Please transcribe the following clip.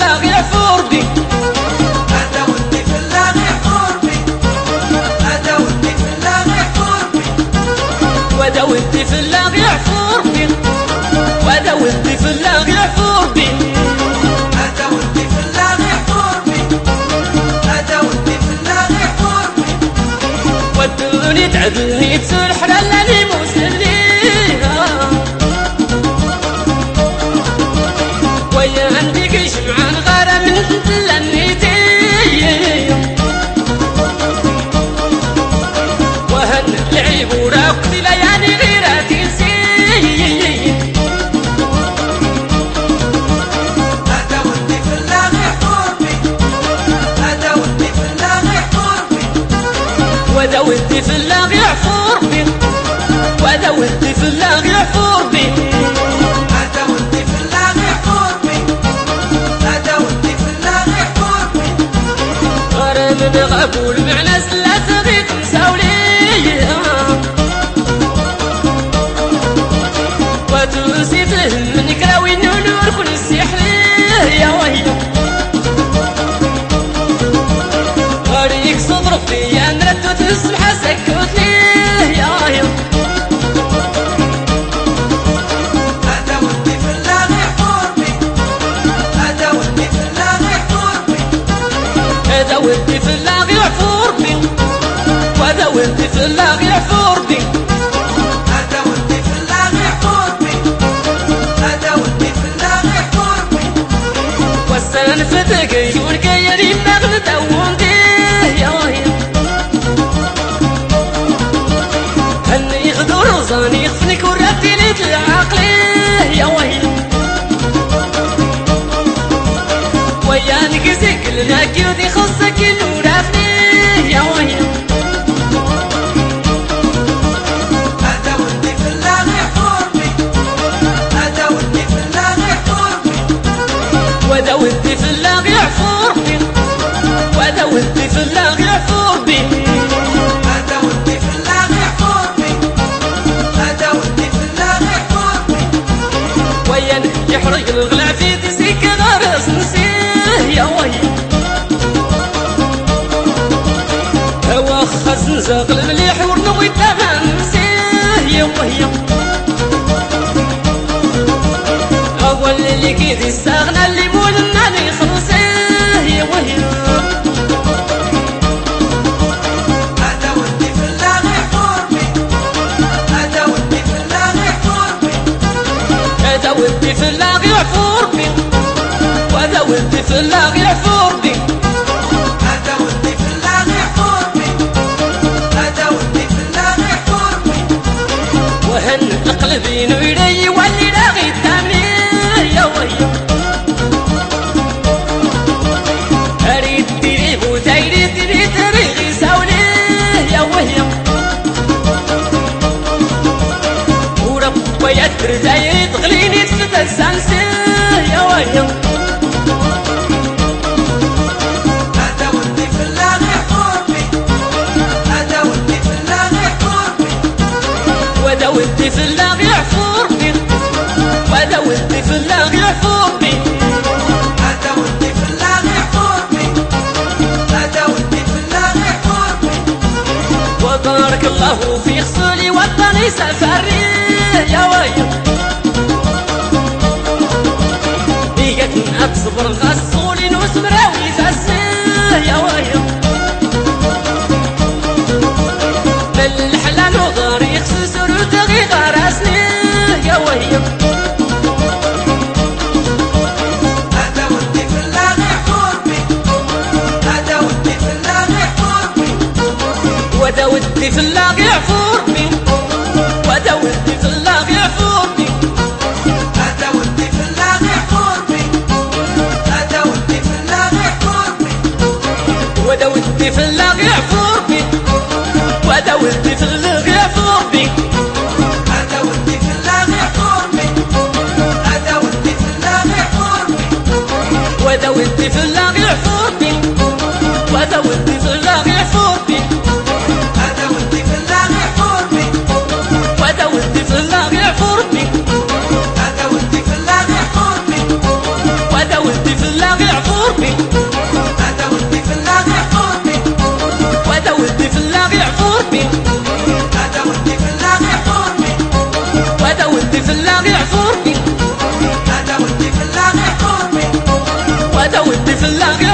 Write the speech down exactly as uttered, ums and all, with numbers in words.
اللاغي يعفور بي هذا ودي في اللاغي يحفور بي هذا ودي في اللاغي يحفور بي وهذا ودي في اللاغي يعفور بي وهذا ودي في اللاغي يعفور بي هذا ودي في اللاغي يحفور بي هذا ودي في اللاغي يحفور بي ودوني تعدل يتسول حلال لي مسليها ويا عندي قيش معان غارة من تلنيتي وهن العيب وراقتي ليالي غيراتي نسي هذا ودي في اللاغي يحفور بي هذا ودي في اللاغي يحفور بي وهذا ودي في اللاغي يعفور بي وهذا ودي في اللاغي يعفور بي هذا ودي في اللاغي يحفور بي هذا ودي في اللاغي يحفور بي غرام مغبول معنا سلات غير مساولية وتوسي فهم من كراوي نور كل السحرية يا وهي غريك صدر فيا نردو تسمح سكوت ليه يا وهي هذا ودي في اللاغي يحفور بي هذا ودي في اللاغي يحفور بي هذا ودي في اللاغي يعفور بي وهذا ودي في اللاغي يعفور بي هذا ودي في اللاغي يحفور بي هذا ودي في اللاغي يحفور بي والسنة فتقي ورقيري مغلط أون ديه يا وهي هني يغدو رزاني يخفنك ورابتي ليت العقلي يا وهي ويانك سكلنا كيودي خصك النور أفني يا وهي هذا ودي في اللاغي يحفور بي هذا ودي في اللاغي يحفور بي وهذا ودي في اللاغي يعفور بي وهذا ودي في اللاغي يعفور بي هذا ودي في اللاغي يحفور بي هذا ودي في اللاغي يحفور بي ويان يحرق الغلع في تسيك غرس نسيه يا وهي هوا خزن زاغل المليح ورنوي الدغن نسيه يا وهي أول اللي كيدي استغنى اللي مولنا لي خلصيه يا وهي هذا ودي في اللاغي يحفور بي هذا ودي في اللاغي يحفور بي هذا ودي في اللاغي يعفور بي وهذا ودي في اللاغي يعفور بي هذا ودي في اللاغي يحفور بي هذا ودي في اللاغي يحفور بي وهن قلبي نويري واللي لاغي التامني يا وهي أريد ديري بوتايري ديري تريغي ساولي يا وهي ورب ويدبر دايري تغليني تفتى السانسي يا وهي هذا ودي في اللاغي يحفور بي هذا ودي في اللاغي يحفور بي وهذا ودي في اللاغي يعفور بي وهذا ودي في اللاغي يعفور بي هذا ودي في اللاغي يحفور بي هذا ودي في اللاغي يحفور بي وبارك الله في خصولي وطني سفري يا ويل بيقتن أتصبر غصولي نوس مراوي فسي يا ويل بالحلال وغار يخصص رتغي غرسني يا ويل هذا ودي في اللاغي يحفور بي هذا ودي في اللاغي يحفور بي وهذا ودي في اللاغي يعفور بي وهذا ودي في اللاغي يعفور بي هذا ودي في اللاغي يحفور بي هذا ودي في اللاغي يحفور بي وهذا ودي في اللاغي يعفور بي وهذا ودي في اللاغي يعفور بي هذا ودي في اللاغي يحفور بي هذا ودي في اللاغي يحفور بي وهذا ودي في اللاغي يعفور بي وهذا ودي في اللاغي يعفور بي هذا ودي في اللاغي يحفور بي وهذا ودي في اللاغي يعفور بي هذا ودي في اللاغي يحفور بي وهذا ودي في اللاغي فلاغ